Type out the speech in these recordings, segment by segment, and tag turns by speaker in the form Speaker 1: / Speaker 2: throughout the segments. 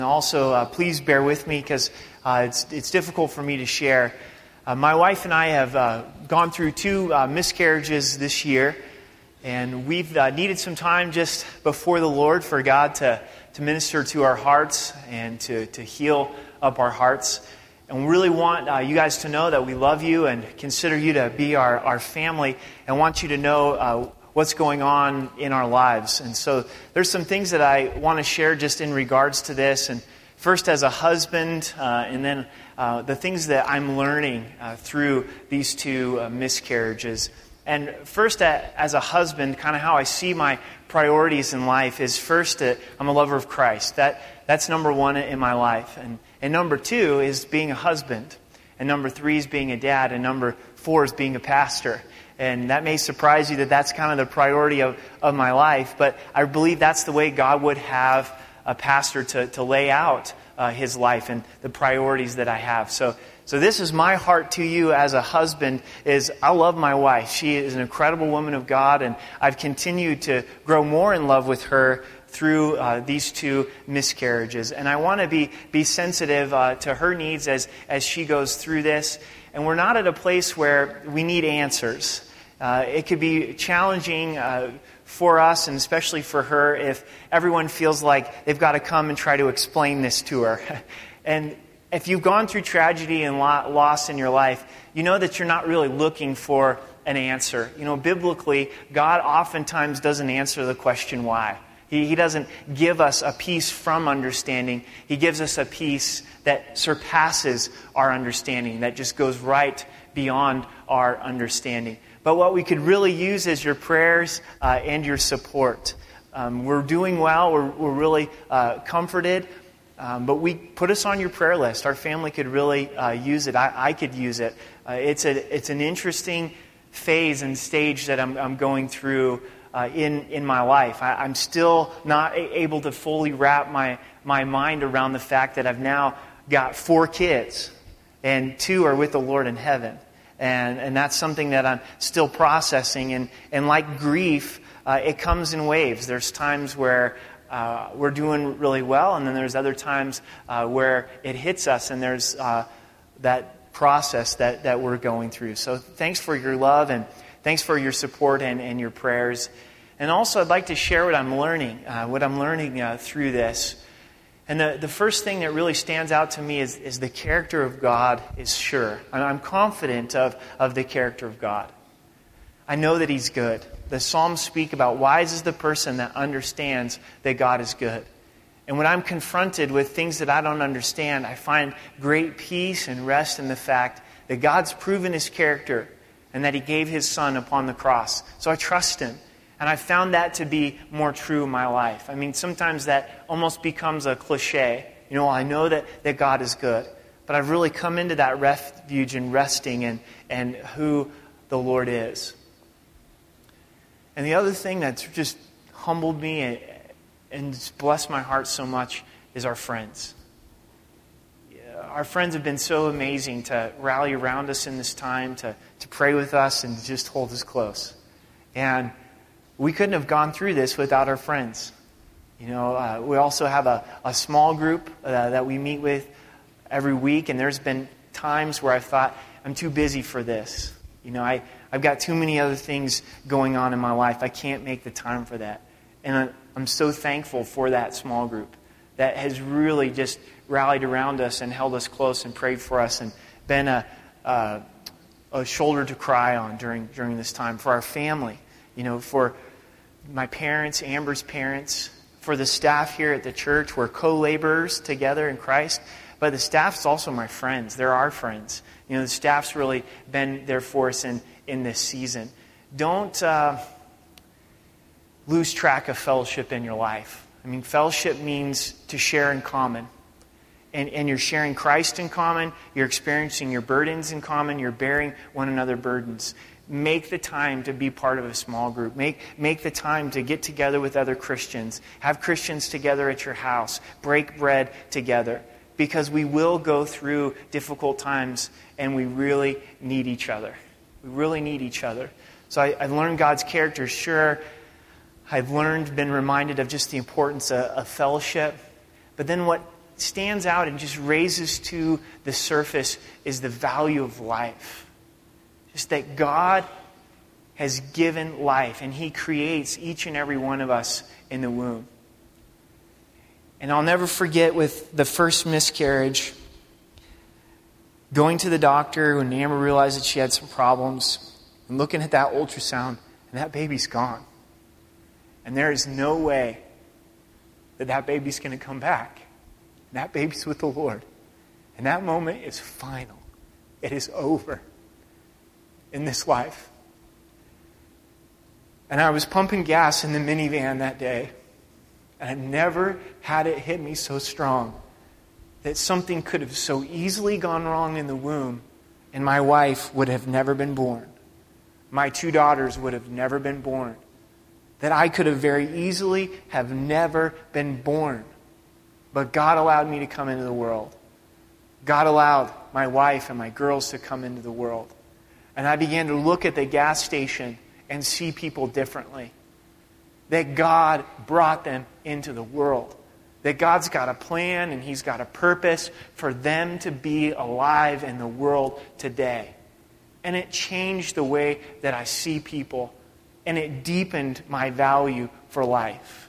Speaker 1: Also, please bear with me because it's difficult for me to share. My wife and I have gone through 2 miscarriages this year, and we've needed some time just before the Lord for God to minister to our hearts and to heal up our hearts. And we really want you guys to know that we love you and consider you to be our family, and want you to know what's going on in our lives. And so there's some things that I want to share just in regards to this. And first as a husband, and then the things that I'm learning through these 2 miscarriages. And first as a husband, kind of how I see my priorities in life is first, I'm a lover of Christ. That's number 1 in my life. And number 2 is being a husband. And number 3 is being a dad. And number 4 is being a pastor. And that may surprise you that that's kind of the priority of my life. But I believe that's the way God would have a pastor to lay out his life and the priorities that I have. So this is my heart to you as a husband, is I love my wife. She is an incredible woman of God, and I've continued to grow more in love with her through these 2 miscarriages. And I want to be sensitive to her needs as she goes through this. And we're not at a place where we need answers. It could be challenging for us, and especially for her, if everyone feels like they've got to come and try to explain this to her. And if you've gone through tragedy and loss in your life, you know that you're not really looking for an answer. You know, biblically, God oftentimes doesn't answer the question why. He doesn't give us a peace from understanding. He gives us a peace that surpasses our understanding, that just goes right beyond our understanding. But what we could really use is your prayers and your support. We're doing well. We're really comforted. But put us on your prayer list. Our family could really use it. I could use it. It's an interesting phase and stage that I'm going through in my life. I'm still not able to fully wrap my mind around the fact that I've now got 4 kids, and 2 are with the Lord in heaven. And that's something that I'm still processing. And like grief, it comes in waves. There's times where we're doing really well, and then there's other times where it hits us, and there's that process that we're going through. So thanks for your love, and thanks for your support and your prayers. And also I'd like to share what I'm learning through this. And the first thing that really stands out to me is the character of God is sure. I'm confident of the character of God. I know that He's good. The Psalms speak about wise is the person that understands that God is good. And when I'm confronted with things that I don't understand, I find great peace and rest in the fact that God's proven His character and that He gave His Son upon the cross. So I trust Him. And I found that to be more true in my life. I mean, sometimes that almost becomes a cliche. You know, I know that God is good. But I've really come into that refuge and resting and who the Lord is. And the other thing that's just humbled me and just blessed my heart so much is our friends. Our friends have been so amazing to rally around us in this time, to pray with us and just hold us close. And we couldn't have gone through this without our friends. You know, we also have a small group that we meet with every week, and there's been times where I thought, I'm too busy for this. You know, I've got too many other things going on in my life. I can't make the time for that. And I'm so thankful for that small group that has really just rallied around us and held us close and prayed for us and been a shoulder to cry on during this time. For our family, you know, for my parents, Amber's parents, for the staff here at the church. We're co-laborers together in Christ. But the staff's also my friends. They're our friends. You know, the staff's really been there for us in this season. Don't lose track of fellowship in your life. I mean, fellowship means to share in common. And you're sharing Christ in common. You're experiencing your burdens in common. You're bearing one another's burdens. Make the time to be part of a small group. Make the time to get together with other Christians. Have Christians together at your house. Break bread together. Because we will go through difficult times, and we really need each other. We really need each other. So I've learned God's character, sure. I've been reminded of just the importance of fellowship. But then what stands out and just raises to the surface is the value of life. Just that God has given life, and He creates each and every one of us in the womb. And I'll never forget with the first miscarriage, going to the doctor when Amber realized that she had some problems, and looking at that ultrasound, and that baby's gone. And there is no way that that baby's going to come back. And that baby's with the Lord. And that moment is final. It is over in this life. And I was pumping gas in the minivan that day. And I've never had it hit me so strong that something could have so easily gone wrong in the womb and my wife would have never been born. My 2 daughters would have never been born. That I could have very easily have never been born. But God allowed me to come into the world. God allowed my wife and my girls to come into the world. And I began to look at the gas station and see people differently. That God brought them into the world. That God's got a plan and He's got a purpose for them to be alive in the world today. And it changed the way that I see people. And it deepened my value for life.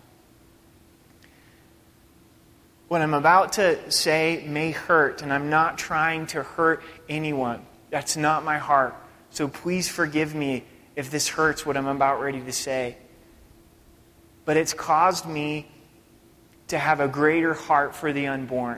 Speaker 1: What I'm about to say may hurt, and I'm not trying to hurt anyone. That's not my heart. So please forgive me if this hurts what I'm about ready to say. But it's caused me to have a greater heart for the unborn.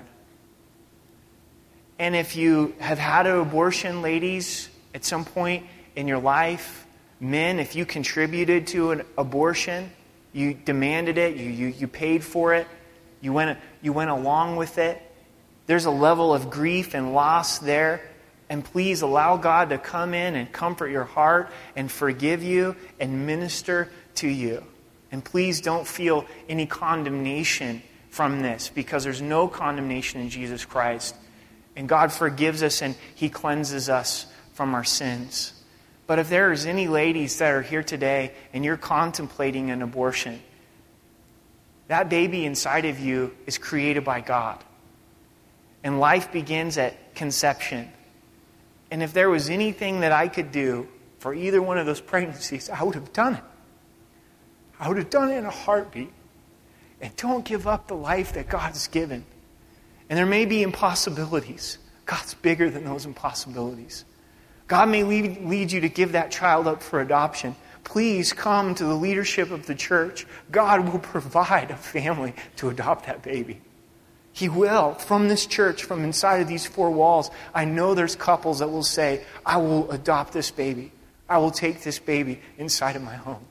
Speaker 1: And if you have had an abortion, ladies, at some point in your life, men, if you contributed to an abortion, you demanded it, you paid for it, you went along with it, there's a level of grief and loss there. And please allow God to come in and comfort your heart and forgive you and minister to you. And please don't feel any condemnation from this, because there's no condemnation in Jesus Christ. And God forgives us and He cleanses us from our sins. But if there is any ladies that are here today and you're contemplating an abortion, that baby inside of you is created by God. And life begins at conception. And if there was anything that I could do for either one of those pregnancies, I would have done it. I would have done it in a heartbeat. And don't give up the life that God's given. And there may be impossibilities. God's bigger than those impossibilities. God may lead you to give that child up for adoption. Please come to the leadership of the church. God will provide a family to adopt that baby. He will. From this church, from inside of these 4 walls, I know there's couples that will say, I will adopt this baby. I will take this baby inside of my home.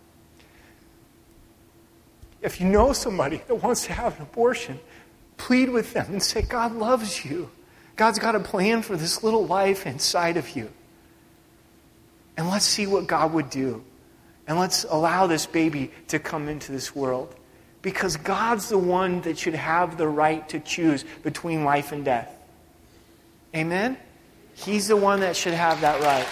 Speaker 1: If you know somebody that wants to have an abortion, plead with them and say, God loves you. God's got a plan for this little life inside of you. And let's see what God would do. And let's allow this baby to come into this world. Because God's the one that should have the right to choose between life and death. Amen? He's the one that should have that right.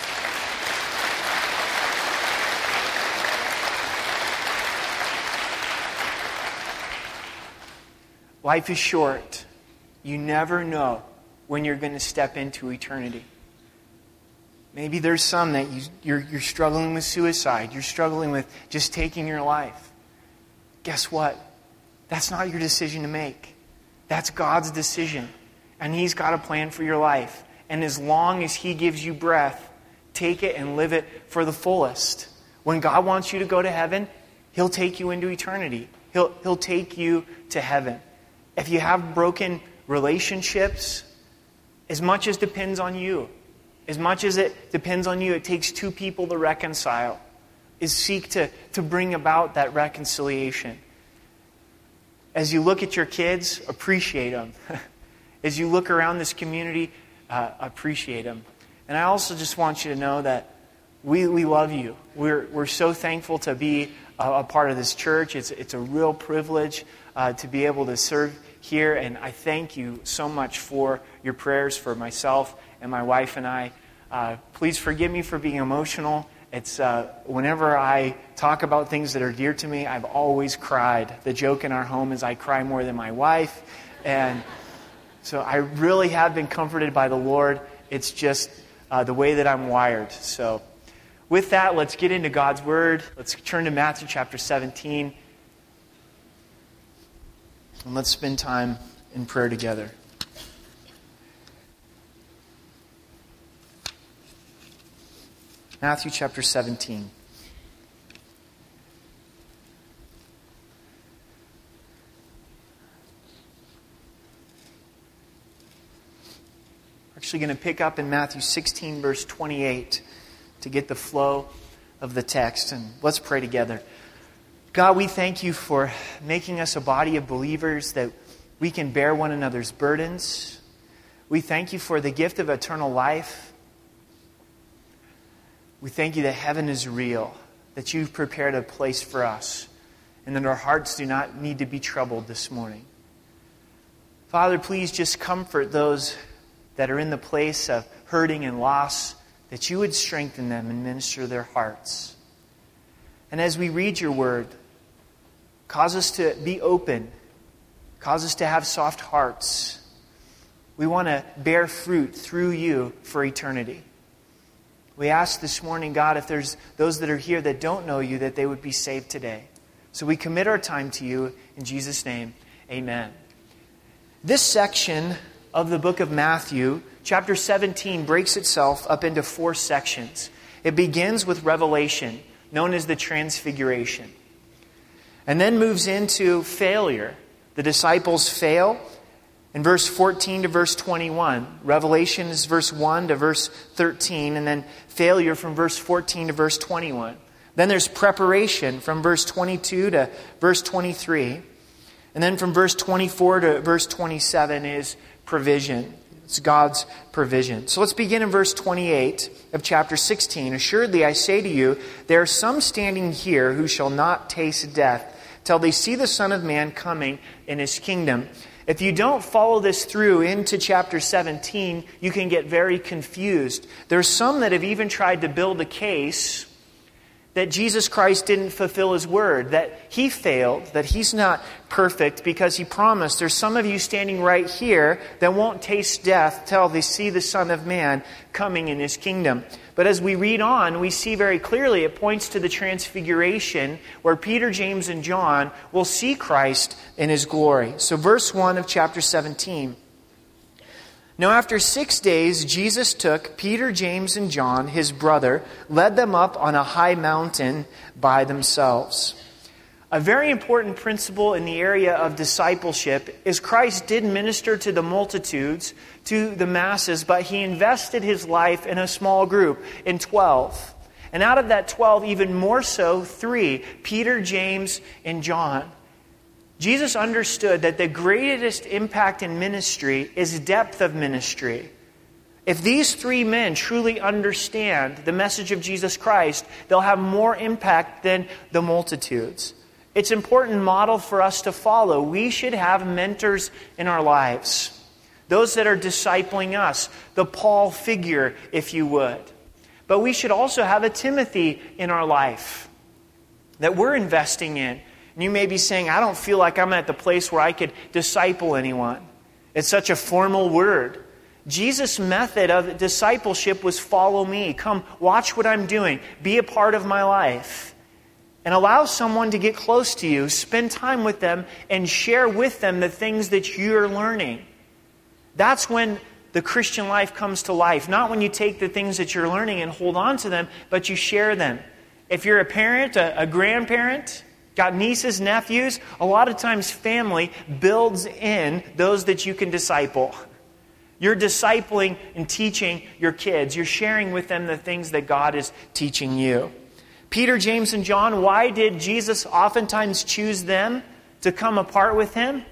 Speaker 1: Life is short. You never know when you're going to step into eternity. Maybe there's some that you're struggling with suicide. You're struggling with just taking your life. Guess what? That's not your decision to make. That's God's decision. And He's got a plan for your life. And as long as He gives you breath, take it and live it for the fullest. When God wants you to go to heaven, He'll take you into eternity. He'll take you to heaven. If you have broken relationships, as much as depends on you, as much as it depends on you, it takes 2 people to reconcile, is seek to bring about that reconciliation. As you look at your kids, appreciate them. As you look around this community, appreciate them. And I also just want you to know that we love you. We're so thankful to be a part of this church. It's a real privilege to be able to serve here. And I thank you so much for your prayers for myself and my wife and I. Please forgive me for being emotional. It's whenever I talk about things that are dear to me, I've always cried. The joke in our home is I cry more than my wife. And So I really have been comforted by the Lord. It's just the way that I'm wired. So with that, let's get into God's Word. Let's turn to Matthew chapter 17. And let's spend time in prayer together. Matthew chapter 17. We're actually going to pick up in Matthew 16, verse 28 to get the flow of the text. And let's pray together. God, we thank you for making us a body of believers that we can bear one another's burdens. We thank you for the gift of eternal life. We thank you that heaven is real, that you've prepared a place for us, and that our hearts do not need to be troubled this morning. Father, please just comfort those that are in the place of hurting and loss, that you would strengthen them and minister their hearts. And as we read your word, cause us to be open, cause us to have soft hearts. We want to bear fruit through you for eternity. We ask this morning, God, if there's those that are here that don't know you, that they would be saved today. So we commit our time to you. In Jesus' name, amen. This section of the book of Matthew, chapter 17, breaks itself up into 4 sections. It begins with Revelation, known as the Transfiguration, and then moves into failure. The disciples fail. In verse 14 to verse 21, Revelation is verse 1 to verse 13, and then failure from verse 14 to verse 21. Then there's preparation from verse 22 to verse 23. And then from verse 24 to verse 27 is provision. It's God's provision. So let's begin in verse 28 of chapter 16. Assuredly, I say to you, there are some standing here who shall not taste death till they see the Son of Man coming in His kingdom. If you don't follow this through into chapter 17, you can get very confused. There's some that have even tried to build a case that Jesus Christ didn't fulfill His word, that He failed, that He's not perfect because He promised. There's some of you standing right here that won't taste death till they see the Son of Man coming in His kingdom. But as we read on, we see very clearly it points to the Transfiguration where Peter, James, and John will see Christ in His glory. So verse 1 of chapter 17. Now after 6 days, Jesus took Peter, James, and John, His brother, led them up on a high mountain by themselves. A very important principle in the area of discipleship is Christ did minister to the multitudes, to the masses, but He invested His life in a small group, in 12. And out of that 12, even more so, 3, Peter, James, and John. Jesus understood that the greatest impact in ministry is depth of ministry. If these 3 men truly understand the message of Jesus Christ, they'll have more impact than the multitudes. It's an important model for us to follow. We should have mentors in our lives. Those that are discipling us. The Paul figure, if you would. But we should also have a Timothy in our life that we're investing in. And you may be saying, I don't feel like I'm at the place where I could disciple anyone. It's such a formal word. Jesus' method of discipleship was follow me. Come, watch what I'm doing. Be a part of my life. And allow someone to get close to you. Spend time with them and share with them the things that you're learning. That's when the Christian life comes to life. Not when you take the things that you're learning and hold on to them, but you share them. If you're a parent, a grandparent, got nieces, nephews, a lot of times family builds in those that you can disciple. You're discipling and teaching your kids. You're sharing with them the things that God is teaching you. Peter, James, and John, why did Jesus oftentimes choose them to come apart with Him?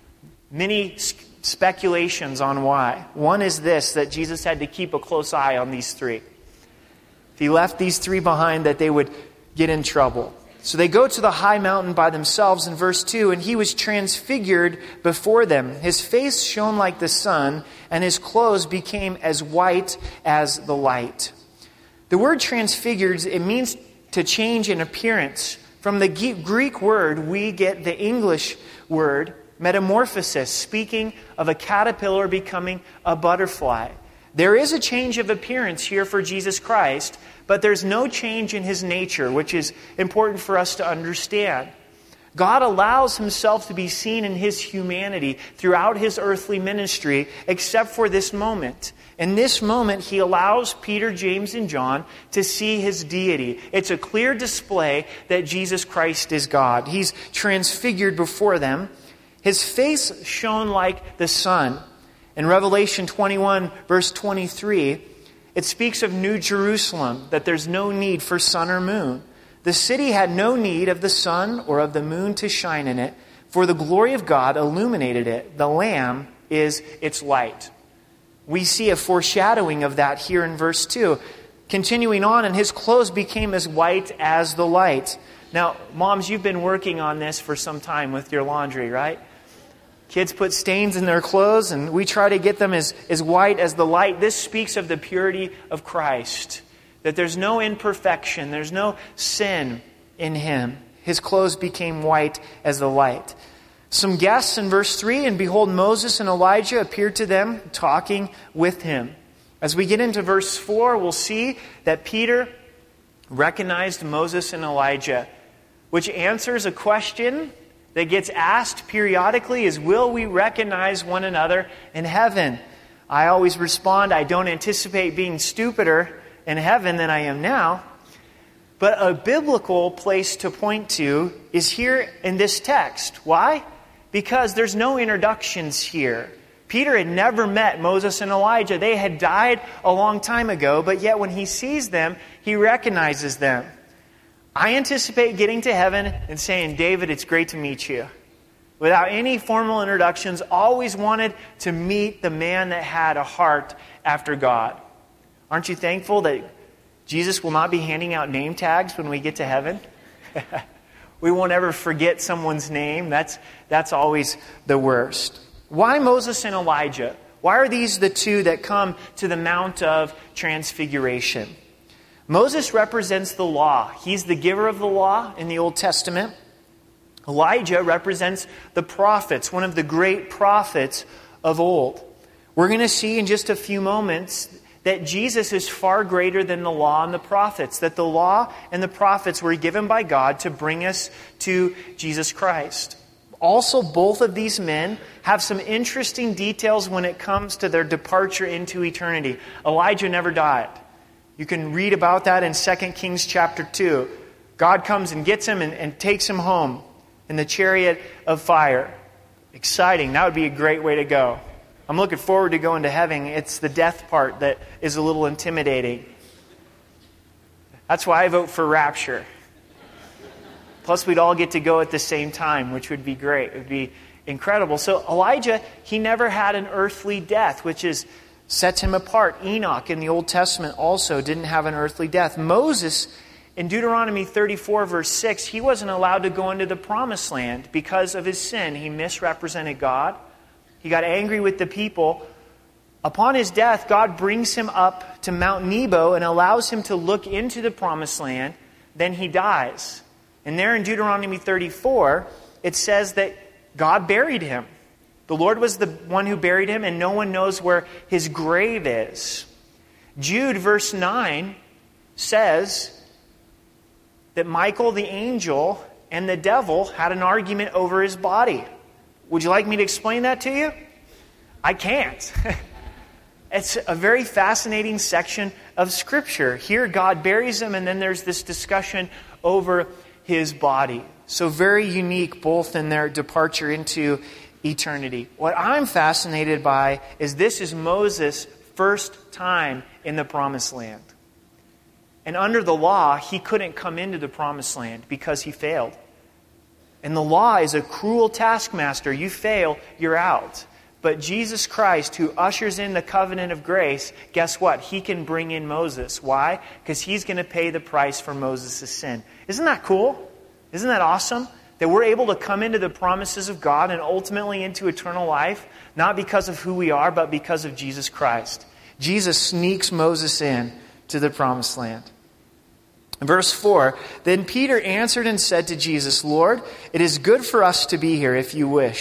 Speaker 1: Many speculations on why. One is this, that Jesus had to keep a close eye on these 3. If He left these 3 behind, that they would get in trouble. So they go to the high mountain by themselves in verse 2, and He was transfigured before them. His face shone like the sun, and His clothes became as white as the light. The word transfigured, it means to change in appearance. From the Greek word, we get the English word metamorphosis, speaking of a caterpillar becoming a butterfly. There is a change of appearance here for Jesus Christ, but there's no change in his nature, which is important for us to understand. God allows himself to be seen in his humanity throughout his earthly ministry, except for this moment. In this moment, he allows Peter, James, and John to see his deity. It's a clear display that Jesus Christ is God. He's transfigured before them. His face shone like the sun. In Revelation 21, verse 23, it speaks of New Jerusalem, that there's no need for sun or moon. The city had no need of the sun or of the moon to shine in it, for the glory of God illuminated it. The Lamb is its light. We see a foreshadowing of that here in verse 2. Continuing on, and his clothes became as white as the light. Now, moms, you've been working on this for some time with your laundry, right? Kids put stains in their clothes, and we try to get them as white as the light. This speaks of the purity of Christ, that there's no imperfection, there's no sin in him. His clothes became white as the light. Some guests in verse 3, and behold, Moses and Elijah appeared to them, talking with him. As we get into verse 4, we'll see that Peter recognized Moses and Elijah, which answers a question that gets asked periodically is, will we recognize one another in heaven? I always respond, I don't anticipate being stupider in heaven than I am now. But a biblical place to point to is here in this text. Why? Because there's no introductions here. Peter had never met Moses and Elijah. They had died a long time ago, but yet when he sees them, he recognizes them. I anticipate getting to heaven and saying, David, it's great to meet you. Without any formal introductions, always wanted to meet the man that had a heart after God. Aren't you thankful that Jesus will not be handing out name tags when we get to heaven? We won't ever forget someone's name. That's always the worst. Why Moses and Elijah? Why are these the two that come to the Mount of Transfiguration? Moses represents the law. He's the giver of the law in the Old Testament. Elijah represents the prophets, one of the great prophets of old. We're going to see in just a few moments that Jesus is far greater than the law and the prophets, that the law and the prophets were given by God to bring us to Jesus Christ. Also, both of these men have some interesting details when it comes to their departure into eternity. Elijah never died. You can read about that in 2 Kings chapter 2. God comes and gets him and takes him home in the chariot of fire. Exciting. That would be a great way to go. I'm looking forward to going to heaven. It's the death part that is a little intimidating. That's why I vote for rapture. Plus, we'd all get to go at the same time, which would be great. It would be incredible. So Elijah, he never had an earthly death, which sets him apart. Enoch in the Old Testament also didn't have an earthly death. Moses, in Deuteronomy 34, verse 6, he wasn't allowed to go into the promised land because of his sin. He misrepresented God. He got angry with the people. Upon his death, God brings him up to Mount Nebo and allows him to look into the promised land. Then he dies. And there in Deuteronomy 34, it says that God buried him. The Lord was the one who buried him, and no one knows where his grave is. Jude, verse 9, says that Michael the angel and the devil had an argument over his body. Would you like me to explain that to you? I can't. It's a very fascinating section of Scripture. Here God buries him, and then there's this discussion over his body. So very unique both in their departure into eternity. What I'm fascinated by is this is Moses' first time in the promised land. And under the law, he couldn't come into the promised land because he failed. And the law is a cruel taskmaster. You fail, you're out. But Jesus Christ, who ushers in the covenant of grace, guess what? He can bring in Moses. Why? Because he's going to pay the price for Moses' sin. Isn't that cool? Isn't that awesome? That we're able to come into the promises of God and ultimately into eternal life, not because of who we are, but because of Jesus Christ. Jesus sneaks Moses in to the promised land. Verse 4, Then Peter answered and said to Jesus, Lord, it is good for us to be here if you wish.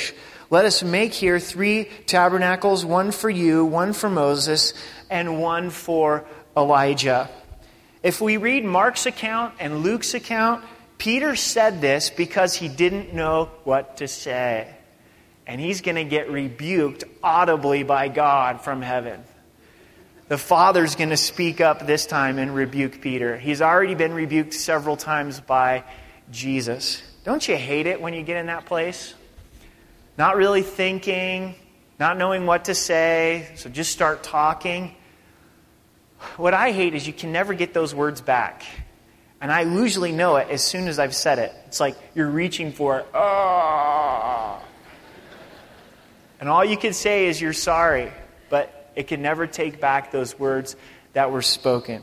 Speaker 1: Let us make here 3 tabernacles, one for you, one for Moses, and one for Elijah. If we read Mark's account and Luke's account, Peter said this because he didn't know what to say. And he's going to get rebuked audibly by God from heaven. The Father's going to speak up this time and rebuke Peter. He's already been rebuked several times by Jesus. Don't you hate it when you get in that place? Not really thinking, not knowing what to say, so just start talking. What I hate is you can never get those words back. And I usually know it as soon as I've said it. It's like you're reaching for it. Oh. And all you can say is you're sorry. But it can never take back those words that were spoken.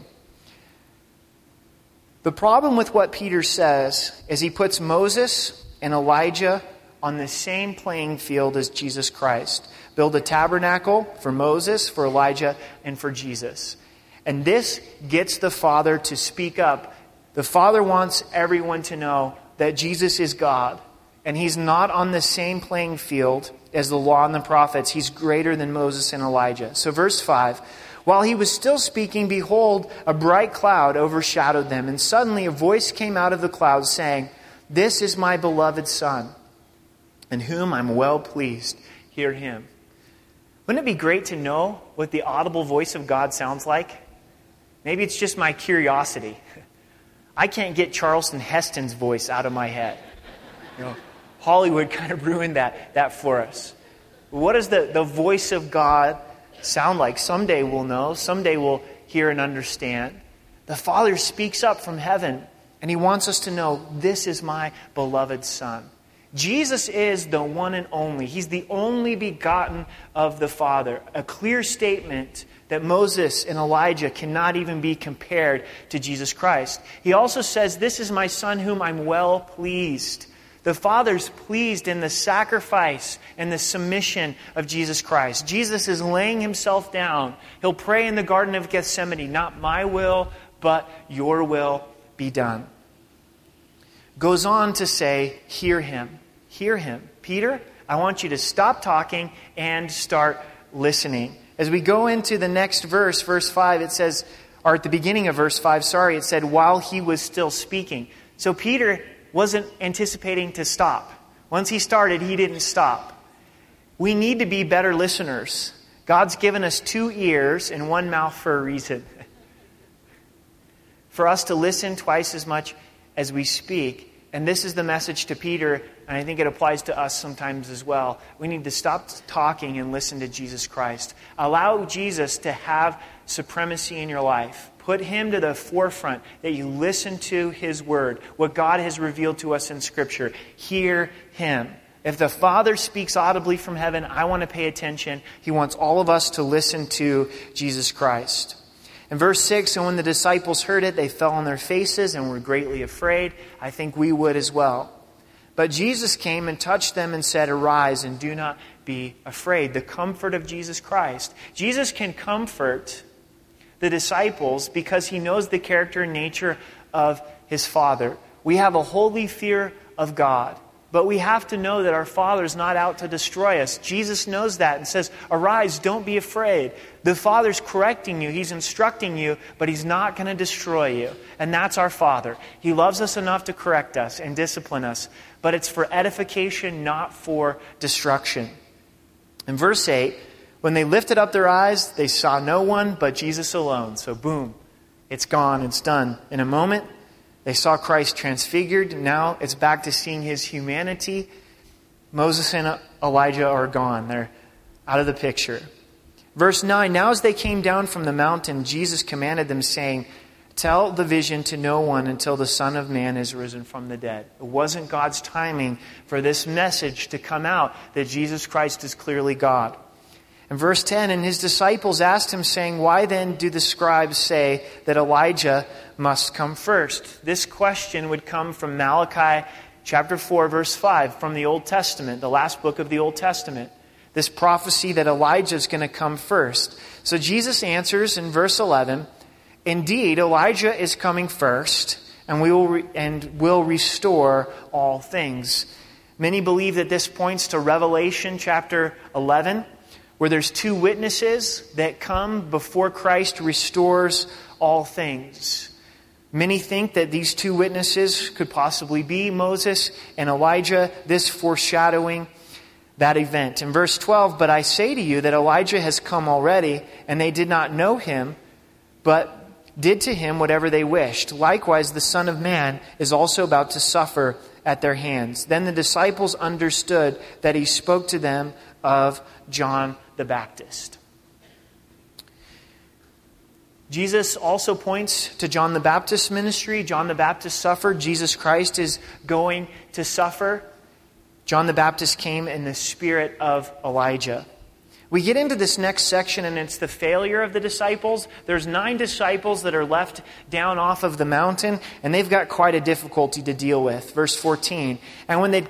Speaker 1: The problem with what Peter says is he puts Moses and Elijah on the same playing field as Jesus Christ. Build a tabernacle for Moses, for Elijah, and for Jesus. And this gets the Father to speak up. The Father wants everyone to know that Jesus is God. And He's not on the same playing field as the law and the prophets. He's greater than Moses and Elijah. So verse 5, while he was still speaking, behold, a bright cloud overshadowed them. And suddenly a voice came out of the cloud saying, this is my beloved Son, in whom I'm well pleased. Hear Him. Wouldn't it be great to know what the audible voice of God sounds like? Maybe it's just my curiosity. I can't get Charlton Heston's voice out of my head. You know, Hollywood kind of ruined that for us. What does the voice of God sound like? Someday we'll know. Someday we'll hear and understand. The Father speaks up from heaven, and He wants us to know, this is my beloved Son. Jesus is the one and only. He's the only begotten of the Father. A clear statement that Moses and Elijah cannot even be compared to Jesus Christ. He also says, this is my Son whom I'm well pleased. The Father's pleased in the sacrifice and the submission of Jesus Christ. Jesus is laying Himself down. He'll pray in the Garden of Gethsemane, not my will, but your will be done. Goes on to say, hear Him. Hear Him. Peter, I want you to stop talking and start listening. As we go into the next verse, verse 5, it says, or at the beginning of verse 5, it said, while he was still speaking. So Peter wasn't anticipating to stop. Once he started, he didn't stop. We need to be better listeners. God's given us 2 ears and 1 mouth for a reason. For us to listen twice as much as we speak. And this is the message to Peter, and I think it applies to us sometimes as well. We need to stop talking and listen to Jesus Christ. Allow Jesus to have supremacy in your life. Put Him to the forefront, that you listen to His Word, what God has revealed to us in Scripture. Hear Him. If the Father speaks audibly from heaven, I want to pay attention. He wants all of us to listen to Jesus Christ. In verse 6, and when the disciples heard it, they fell on their faces and were greatly afraid. I think we would as well. But Jesus came and touched them and said, arise and do not be afraid. The comfort of Jesus Christ. Jesus can comfort the disciples because He knows the character and nature of His Father. We have a holy fear of God. But we have to know that our Father is not out to destroy us. Jesus knows that and says, arise, don't be afraid. The Father's correcting you. He's instructing you, but He's not going to destroy you. And that's our Father. He loves us enough to correct us and discipline us. But it's for edification, not for destruction. In verse 8, when they lifted up their eyes, they saw no one but Jesus alone. So boom, it's gone, it's done. In a moment, they saw Christ transfigured. Now it's back to seeing His humanity. Moses and Elijah are gone. They're out of the picture. Verse 9, now as they came down from the mountain, Jesus commanded them, saying, tell the vision to no one until the Son of Man is risen from the dead. It wasn't God's timing for this message to come out that Jesus Christ is clearly God. In verse 10, and His disciples asked Him, saying, why then do the scribes say that Elijah must come first? This question would come from Malachi chapter 4, verse 5, from the Old Testament, the last book of the Old Testament. This prophecy that Elijah is going to come first. So Jesus answers in verse 11, indeed, Elijah is coming first, and will restore all things. Many believe that this points to Revelation chapter 11, where there's two witnesses that come before Christ restores all things. Many think that these two witnesses could possibly be Moses and Elijah, this foreshadowing that event. In verse 12, "But I say to you that Elijah has come already, and they did not know him, but did to him whatever they wished. Likewise, the Son of Man is also about to suffer at their hands." Then the disciples understood that he spoke to them of John the Baptist. Jesus also points to John the Baptist's ministry. John the Baptist suffered. Jesus Christ is going to suffer. John the Baptist came in the spirit of Elijah. We get into this next section, and it's the failure of the disciples. There's 9 disciples that are left down off of the mountain, and they've got quite a difficulty to deal with. Verse 14, And when they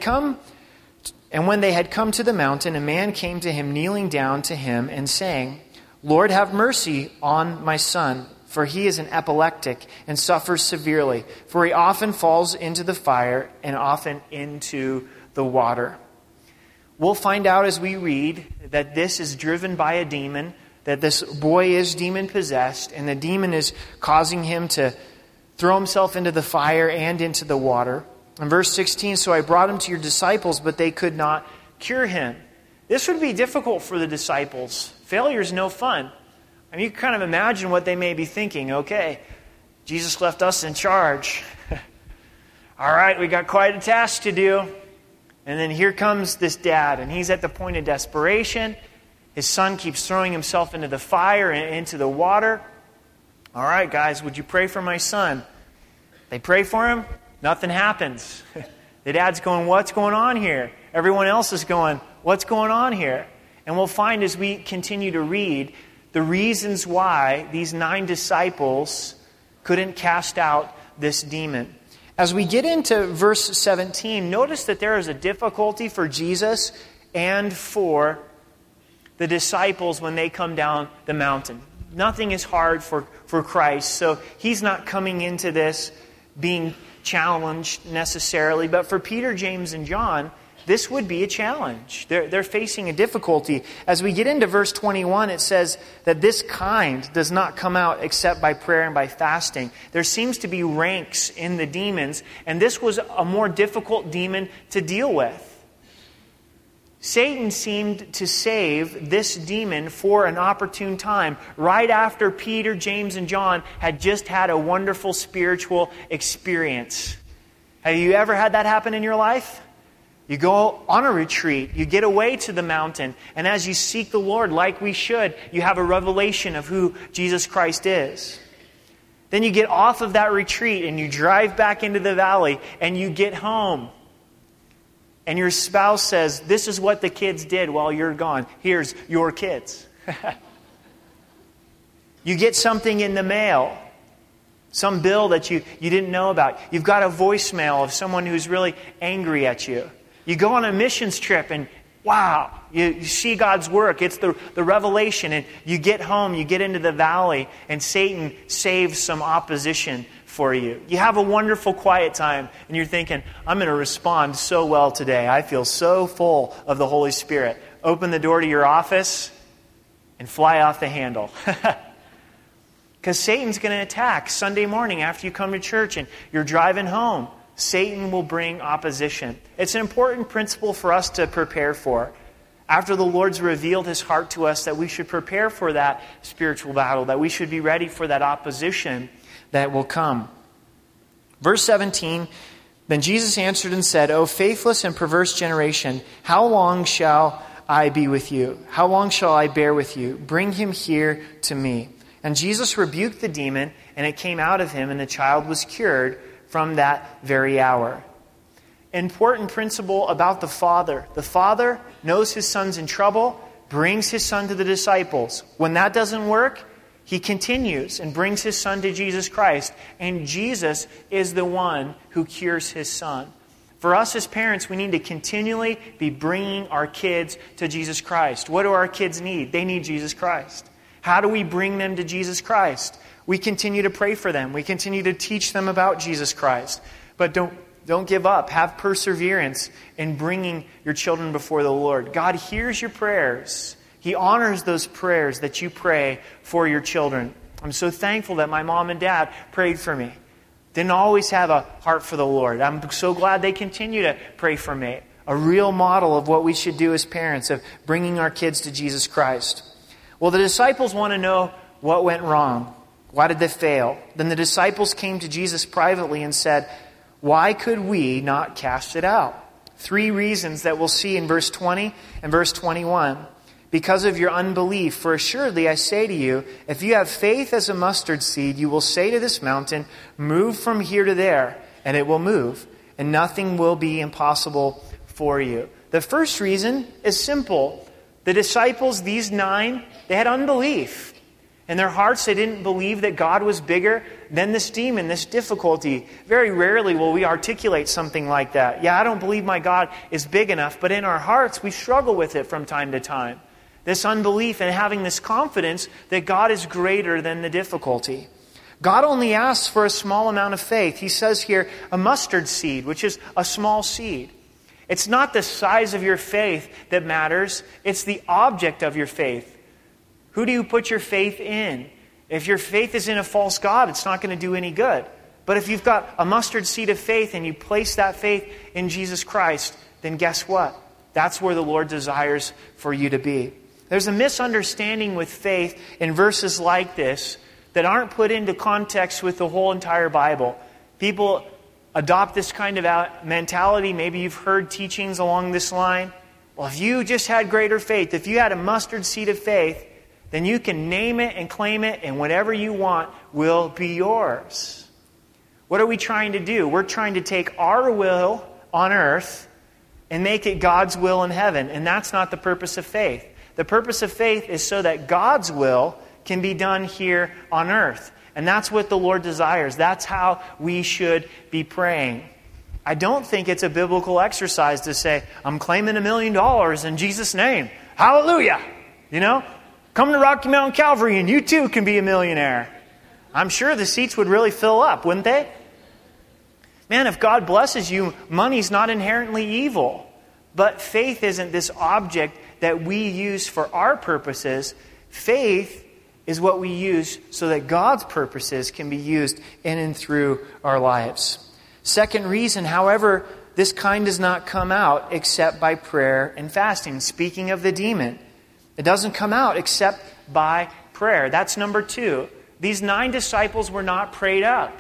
Speaker 1: had come to the mountain, a man came to him, kneeling down to him and saying, "Lord, have mercy on my son, for he is an epileptic and suffers severely, for he often falls into the fire and often into the water." We'll find out as we read that this is driven by a demon, that this boy is demon-possessed, and the demon is causing him to throw himself into the fire and into the water. In verse 16, "So I brought him to your disciples, but they could not cure him." This would be difficult for the disciples. Failure is no fun. I mean, you can kind of imagine what they may be thinking. Okay, Jesus left us in charge. All right, we got quite a task to do. And then here comes this dad, and he's at the point of desperation. His son keeps throwing himself into the fire and into the water. All right, guys, would you pray for my son? They pray for him. Nothing happens. The dad's going, "What's going on here?" Everyone else is going, "What's going on here?" And we'll find as we continue to read the reasons why these 9 disciples couldn't cast out this demon. As we get into verse 17, notice that there is a difficulty for Jesus and for the disciples when they come down the mountain. Nothing is hard for Christ, so he's not coming into this being challenged necessarily. But for Peter, James, and John, this would be a challenge. They're facing a difficulty. As we get into verse 21, it says that this kind does not come out except by prayer and by fasting. There seems to be ranks in the demons, and this was a more difficult demon to deal with. Satan seemed to save this demon for an opportune time, right after Peter, James, and John had just had a wonderful spiritual experience. Have you ever had that happen in your life? You go on a retreat, you get away to the mountain, and as you seek the Lord like we should, you have a revelation of who Jesus Christ is. Then you get off of that retreat and you drive back into the valley and you get home. And your spouse says, "This is what the kids did while you're gone. Here's your kids." You get something in the mail. Some bill that you didn't know about. You've got a voicemail of someone who's really angry at you. You go on a missions trip and wow, you see God's work. It's the revelation. And you get home, you get into the valley, and Satan saves some opposition for you. You have a wonderful quiet time, and you're thinking, "I'm going to respond so well today. I feel so full of the Holy Spirit." Open the door to your office and fly off the handle. Because Satan's going to attack Sunday morning after you come to church and you're driving home. Satan will bring opposition. It's an important principle for us to prepare for. After the Lord's revealed His heart to us that we should prepare for that spiritual battle, that we should be ready for that opposition that will come. Verse 17, "Then Jesus answered and said, O faithless and perverse generation, how long shall I be with you? How long shall I bear with you? Bring him here to me." And Jesus rebuked the demon, and it came out of him, and the child was cured from that very hour. Important principle about the Father. The Father knows His Son's in trouble, brings His Son to the disciples. When that doesn't work, He continues and brings His Son to Jesus Christ. And Jesus is the one who cures His Son. For us as parents, we need to continually be bringing our kids to Jesus Christ. What do our kids need? They need Jesus Christ. How do we bring them to Jesus Christ? We continue to pray for them. We continue to teach them about Jesus Christ. But Don't give up. Have perseverance in bringing your children before the Lord. God hears your prayers. He honors those prayers that you pray for your children. I'm so thankful that my mom and dad prayed for me. Didn't always have a heart for the Lord. I'm so glad they continue to pray for me. A real model of what we should do as parents, of bringing our kids to Jesus Christ. Well, the disciples want to know what went wrong. Why did they fail? Then the disciples came to Jesus privately and said, "Why could we not cast it out?" 3 reasons that we'll see in verse 20 and verse 21. Because of your unbelief, for assuredly I say to you, if you have faith as a mustard seed, you will say to this mountain, "Move from here to there," and it will move, and nothing will be impossible for you. The first reason is simple. The disciples, these 9, they had unbelief. In their hearts, they didn't believe that God was bigger than this demon, this difficulty. Very rarely will we articulate something like that. Yeah, I don't believe my God is big enough, but in our hearts, we struggle with it from time to time. This unbelief and having this confidence that God is greater than the difficulty. God only asks for a small amount of faith. He says here, a mustard seed, which is a small seed. It's not the size of your faith that matters. It's the object of your faith. Who do you put your faith in? If your faith is in a false god, it's not going to do any good. But if you've got a mustard seed of faith and you place that faith in Jesus Christ, then guess what? That's where the Lord desires for you to be. There's a misunderstanding with faith in verses like this that aren't put into context with the whole entire Bible. People adopt this kind of mentality. Maybe you've heard teachings along this line. Well, if you just had greater faith, if you had a mustard seed of faith, then you can name it and claim it, and whatever you want will be yours. What are we trying to do? We're trying to take our will on earth and make it God's will in heaven. And that's not the purpose of faith. The purpose of faith is so that God's will can be done here on earth. And that's what the Lord desires. That's how we should be praying. I don't think it's a biblical exercise to say, I'm claiming $1 million in Jesus' name. Hallelujah! You know? Come to Rocky Mountain Calvary and you too can be a millionaire. I'm sure the seats would really fill up, wouldn't they? Man, if God blesses you, money's not inherently evil. But faith isn't this object that we use for our purposes. Faith is what we use so that God's purposes can be used in and through our lives. Second reason, however, this kind does not come out except by prayer and fasting. Speaking of the demon, it doesn't come out except by prayer. That's number 2. These 9 disciples were not prayed up.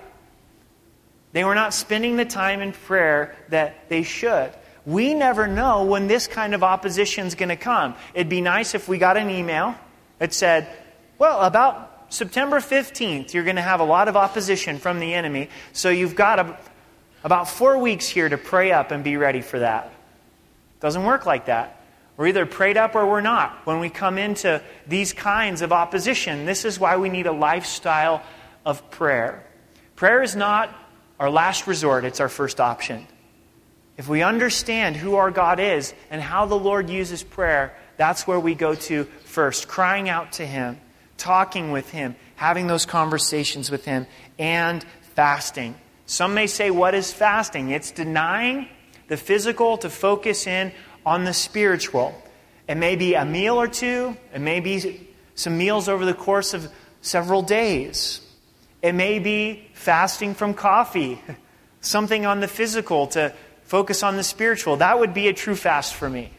Speaker 1: They were not spending the time in prayer that they should. We never know when this kind of opposition is going to come. It'd be nice if we got an email that said, well, about September 15th, you're going to have a lot of opposition from the enemy. So you've got about 4 weeks here to pray up and be ready for that. Doesn't work like that. We're either prayed up or we're not. When we come into these kinds of opposition, this is why we need a lifestyle of prayer. Prayer is not our last resort, it's our first option. If we understand who our God is and how the Lord uses prayer, that's where we go to first. Crying out to Him, talking with Him, having those conversations with Him, and fasting. Some may say, what is fasting? It's denying the physical to focus in on the spiritual. It may be a meal or two. It may be some meals over the course of several days. It may be fasting from coffee. Something on the physical to focus on the spiritual. That would be a true fast for me.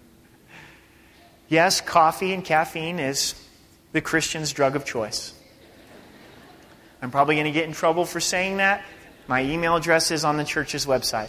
Speaker 1: Yes, coffee and caffeine is the Christian's drug of choice. I'm probably going to get in trouble for saying that. My email address is on the church's website.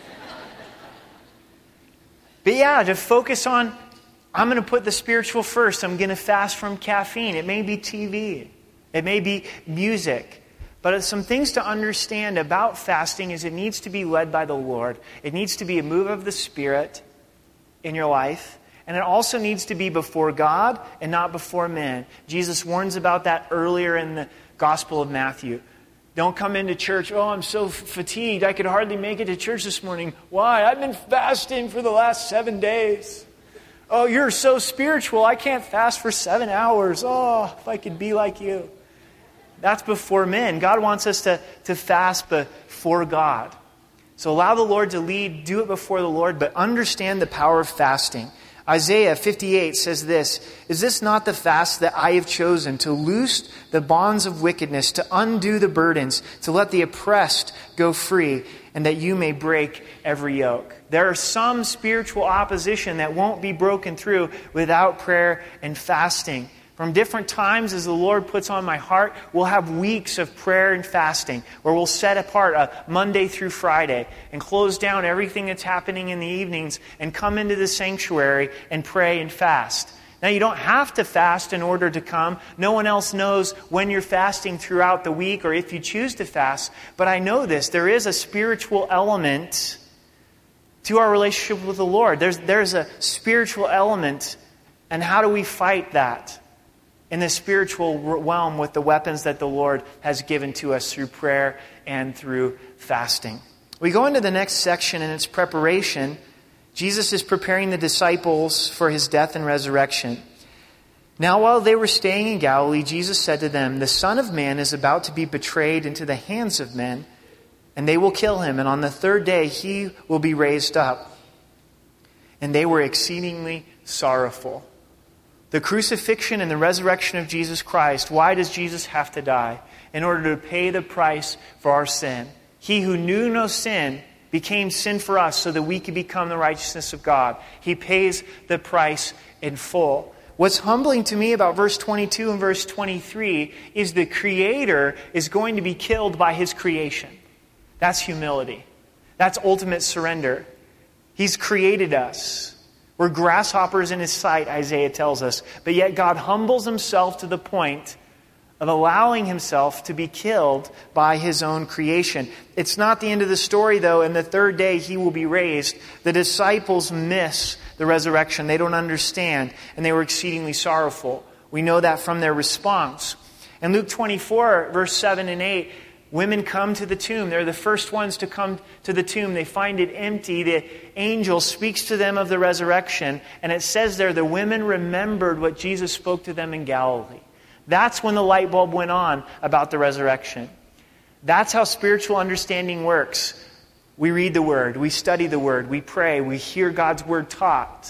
Speaker 1: But yeah, to focus on, I'm going to put the spiritual first. I'm going to fast from caffeine. It may be TV. It may be music. But some things to understand about fasting is it needs to be led by the Lord. It needs to be a move of the Spirit in your life. And it also needs to be before God and not before men. Jesus warns about that earlier in the Gospel of Matthew. Don't come into church, oh, I'm so fatigued, I could hardly make it to church this morning. Why? I've been fasting for the last 7 days. Oh, you're so spiritual, I can't fast for 7 hours. Oh, if I could be like you. That's before men. God wants us to fast before God. So allow the Lord to lead, do it before the Lord, but understand the power of fasting. Isaiah 58 says this, "Is this not the fast that I have chosen, to loose the bonds of wickedness, to undo the burdens, to let the oppressed go free, and that you may break every yoke?" There are some spiritual opposition that won't be broken through without prayer and fasting. From different times as the Lord puts on my heart, we'll have weeks of prayer and fasting where we'll set apart a Monday through Friday and close down everything that's happening in the evenings and come into the sanctuary and pray and fast. Now, you don't have to fast in order to come. No one else knows when you're fasting throughout the week or if you choose to fast. But I know this. There is a spiritual element to our relationship with the Lord. There's a spiritual element. And how do we fight that? In the spiritual realm with the weapons that the Lord has given to us through prayer and through fasting. We go into the next section and its preparation. Jesus is preparing the disciples for his death and resurrection. Now while they were staying in Galilee, Jesus said to them, "The Son of Man is about to be betrayed into the hands of men, and they will kill him, and on the third day he will be raised up." And they were exceedingly sorrowful. The crucifixion and the resurrection of Jesus Christ. Why does Jesus have to die? In order to pay the price for our sin. He who knew no sin became sin for us so that we could become the righteousness of God. He pays the price in full. What's humbling to me about verse 22 and verse 23 is the Creator is going to be killed by His creation. That's humility. That's ultimate surrender. He's created us. We're grasshoppers in His sight, Isaiah tells us. But yet God humbles Himself to the point of allowing Himself to be killed by His own creation. It's not the end of the story, though. And the third day He will be raised. The disciples miss the resurrection. They don't understand. And they were exceedingly sorrowful. We know that from their response. In Luke 24, verse 7 and 8, women come to the tomb. They're the first ones to come to the tomb. They find it empty. The angel speaks to them of the resurrection. And it says there, the women remembered what Jesus spoke to them in Galilee. That's when the light bulb went on about the resurrection. That's how spiritual understanding works. We read the Word. We study the Word. We pray. We hear God's Word taught.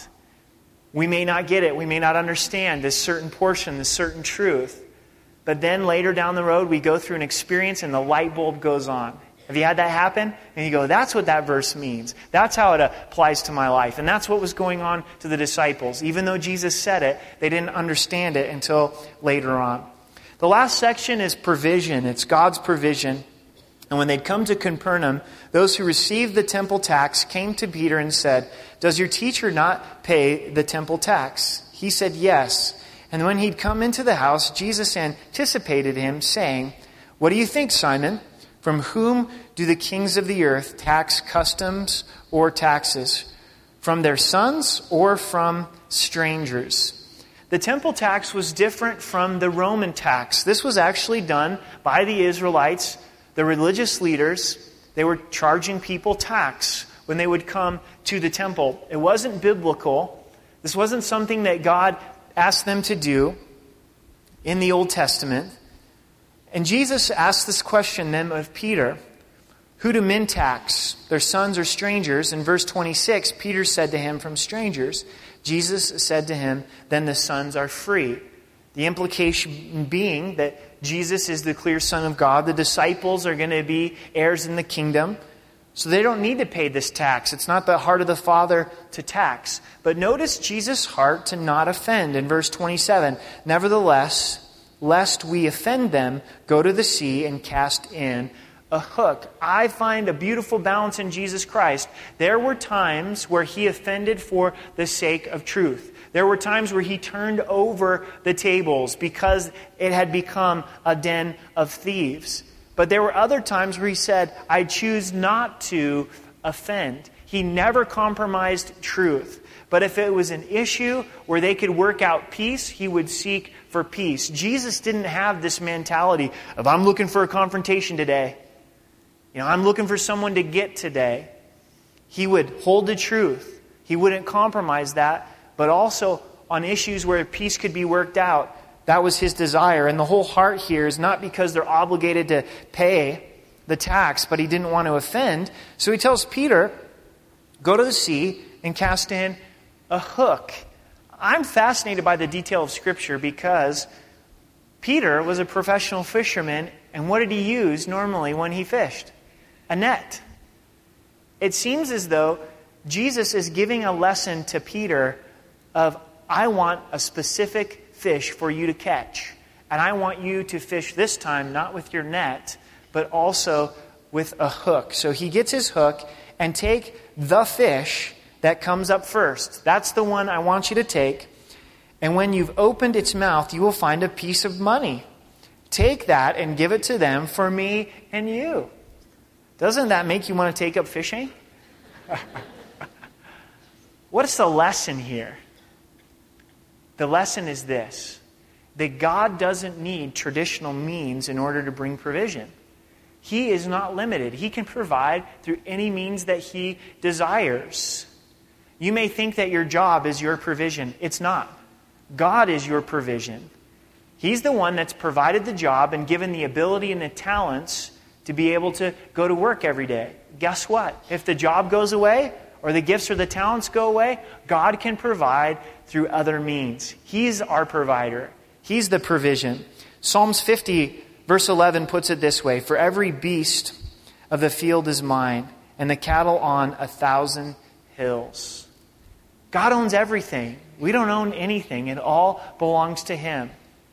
Speaker 1: We may not get it. We may not understand this certain portion, this certain truth. But then later down the road, we go through an experience and the light bulb goes on. Have you had that happen? And you go, that's what that verse means. That's how it applies to my life. And that's what was going on to the disciples. Even though Jesus said it, they didn't understand it until later on. The last section is provision. It's God's provision. And when they'd come to Capernaum, those who received the temple tax came to Peter and said, "Does your teacher not pay the temple tax?" He said, "Yes." And when he'd come into the house, Jesus anticipated him, saying, "What do you think, Simon? From whom do the kings of the earth tax customs or taxes? From their sons or from strangers?" The temple tax was different from the Roman tax. This was actually done by the Israelites, the religious leaders. They were charging people tax when they would come to the temple. It wasn't biblical. This wasn't something that God asked them to do in the Old Testament. And Jesus asked this question then of Peter, "Who do men tax, their sons or strangers?" In verse 26, Peter said to him, "From strangers." Jesus said to him, "Then the sons are free." The implication being that Jesus is the clear Son of God. The disciples are going to be heirs in the kingdom. So they don't need to pay this tax. It's not the heart of the Father to tax. But notice Jesus' heart to not offend in verse 27. "Nevertheless, lest we offend them, go to the sea and cast in a hook." I find a beautiful balance in Jesus Christ. There were times where He offended for the sake of truth. There were times where He turned over the tables because it had become a den of thieves. But there were other times where He said, "I choose not to offend." He never compromised truth. But if it was an issue where they could work out peace, He would seek for peace. Jesus didn't have this mentality of, "I'm looking for a confrontation today. I'm looking for someone to get today." He would hold the truth. He wouldn't compromise that. But also on issues where peace could be worked out, that was His desire. And the whole heart here is not because they're obligated to pay the tax, but he didn't want to offend. So he tells Peter, go to the sea and cast in a hook. I'm fascinated by the detail of Scripture because Peter was a professional fisherman, and what did he use normally when he fished? A net. It seems as though Jesus is giving a lesson to Peter of, I want a specific fish for you to catch. And I want you to fish this time, not with your net, but also with a hook. So he gets his hook and take the fish that comes up first. That's the one I want you to take. And when you've opened its mouth, you will find a piece of money. Take that and give it to them for me and you. Doesn't that make you want to take up fishing? What is the lesson here? The lesson is this: that God doesn't need traditional means in order to bring provision. He is not limited. He can provide through any means that He desires. You may think that your job is your provision. It's not. God is your provision. He's the one that's provided the job and given the ability and the talents to be able to go to work every day. Guess what? If the job goes away, or the gifts or the talents go away, God can provide through other means. He's our provider. He's the provision. Psalms 50, verse 11 puts it this way: for every beast of the field is mine, and the cattle on 1,000 hills. God owns everything. We don't own anything. It all belongs to Him.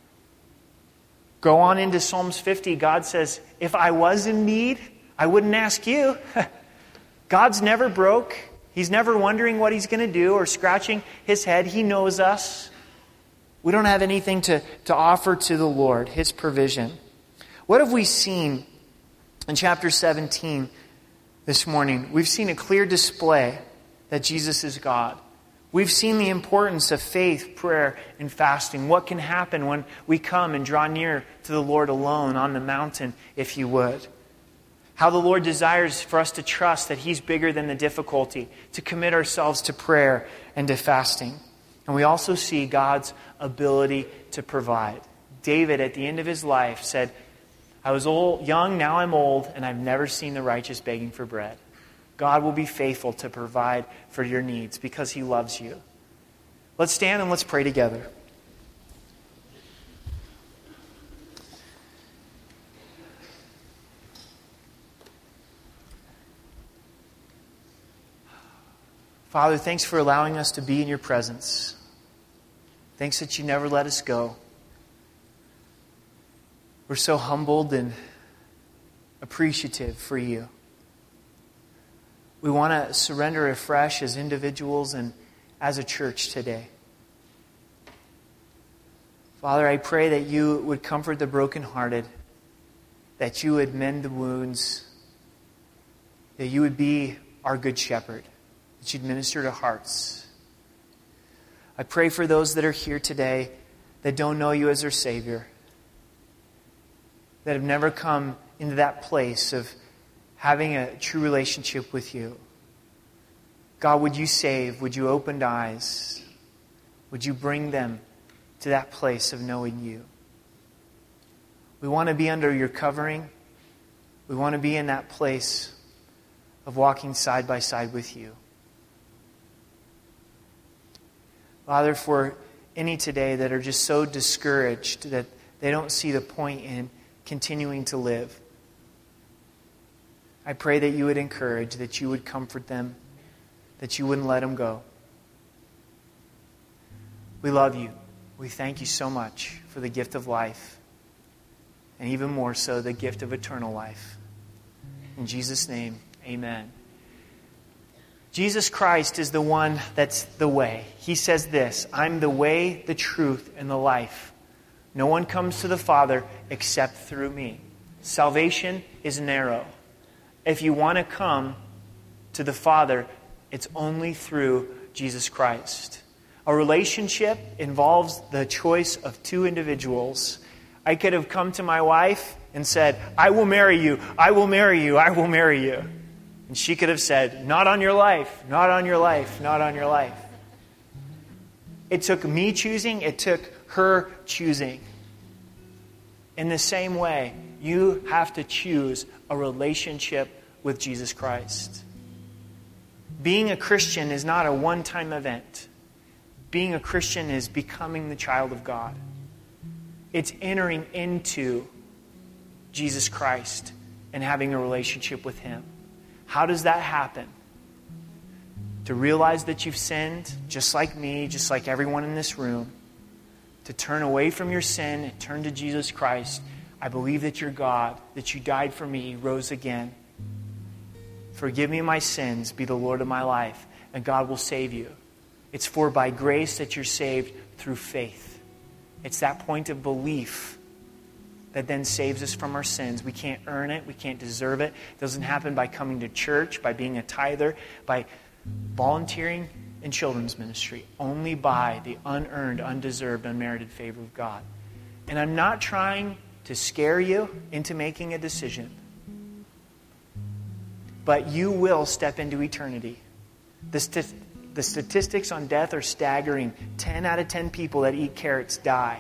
Speaker 1: Go on into Psalms 50. God says, if I was in need, I wouldn't ask you. God's never broke. He's never wondering what He's going to do or scratching His head. He knows us. We don't have anything to offer to the Lord, His provision. What have we seen in chapter 17 this morning? We've seen a clear display that Jesus is God. We've seen the importance of faith, prayer, and fasting. What can happen when we come and draw near to the Lord alone on the mountain, if you would. How the Lord desires for us to trust that He's bigger than the difficulty, to commit ourselves to prayer and to fasting. And we also see God's ability to provide. David, at the end of his life, said, I was young, now I'm old, and I've never seen the righteous begging for bread. God will be faithful to provide for your needs because He loves you. Let's stand and let's pray together. Father, thanks for allowing us to be in your presence. Thanks that you never let us go. We're so humbled and appreciative for you. We want to surrender afresh as individuals and as a church today. Father, I pray that you would comfort the brokenhearted, that you would mend the wounds, that you would be our good shepherd, that you'd minister to hearts. I pray for those that are here today that don't know you as their Savior, that have never come into that place of having a true relationship with you. God, would you save? Would you open eyes? Would you bring them to that place of knowing you? We want to be under your covering. We want to be in that place of walking side by side with you. Father, for any today that are just so discouraged that they don't see the point in continuing to live, I pray that you would encourage, that you would comfort them, that you wouldn't let them go. We love you. We thank you so much for the gift of life, and even more so, the gift of eternal life. In Jesus' name, amen. Jesus Christ is the one that's the way. He says this, I'm the way, the truth, and the life. No one comes to the Father except through me. Salvation is narrow. If you want to come to the Father, it's only through Jesus Christ. A relationship involves the choice of two individuals. I could have come to my wife and said, I will marry you, I will marry you, I will marry you. And she could have said, not on your life, not on your life, not on your life. It took me choosing, it took her choosing. In the same way, you have to choose a relationship with Jesus Christ. Being a Christian is not a one-time event. Being a Christian is becoming the child of God. It's entering into Jesus Christ and having a relationship with Him. How does that happen? To realize that you've sinned, just like me, just like everyone in this room. To turn away from your sin and turn to Jesus Christ. I believe that you're God, that you died for me, rose again. Forgive me my sins, be the Lord of my life, and God will save you. It's for by grace that you're saved through faith. It's that point of belief that then saves us from our sins. We can't earn it. We can't deserve it. It doesn't happen by coming to church, by being a tither, by volunteering in children's ministry. Only by the unearned, undeserved, unmerited favor of God. And I'm not trying to scare you into making a decision. But you will step into eternity. The statistics on death are staggering. 10 out of 10 people that eat carrots die.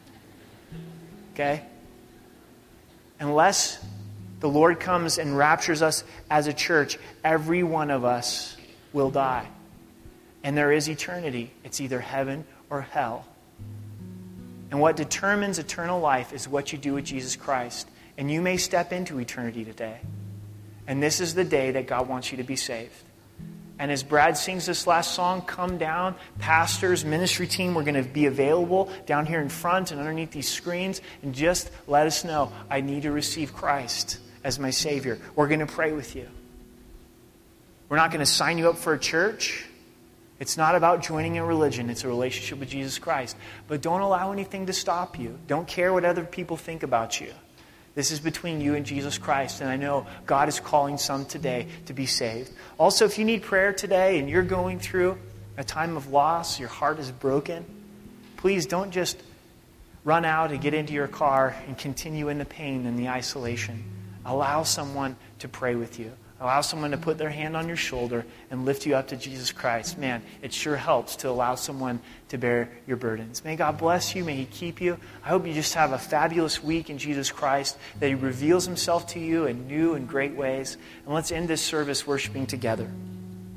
Speaker 1: Okay? Unless the Lord comes and raptures us as a church, every one of us will die. And there is eternity. It's either heaven or hell. And what determines eternal life is what you do with Jesus Christ. And you may step into eternity today. And this is the day that God wants you to be saved. And as Brad sings this last song, come down. Pastors, ministry team, we're going to be available down here in front and underneath these screens. And just let us know, I need to receive Christ as my Savior. We're going to pray with you. We're not going to sign you up for a church. It's not about joining a religion. It's a relationship with Jesus Christ. But don't allow anything to stop you. Don't care what other people think about you. This is between you and Jesus Christ. And I know God is calling some today to be saved. Also, if you need prayer today and you're going through a time of loss, your heart is broken, please don't just run out and get into your car and continue in the pain and the isolation. Allow someone to pray with you. Allow someone to put their hand on your shoulder and lift you up to Jesus Christ. Man, it sure helps to allow someone to bear your burdens. May God bless you. May He keep you. I hope you just have a fabulous week in Jesus Christ, that He reveals Himself to you in new and great ways. And let's end this service worshiping together.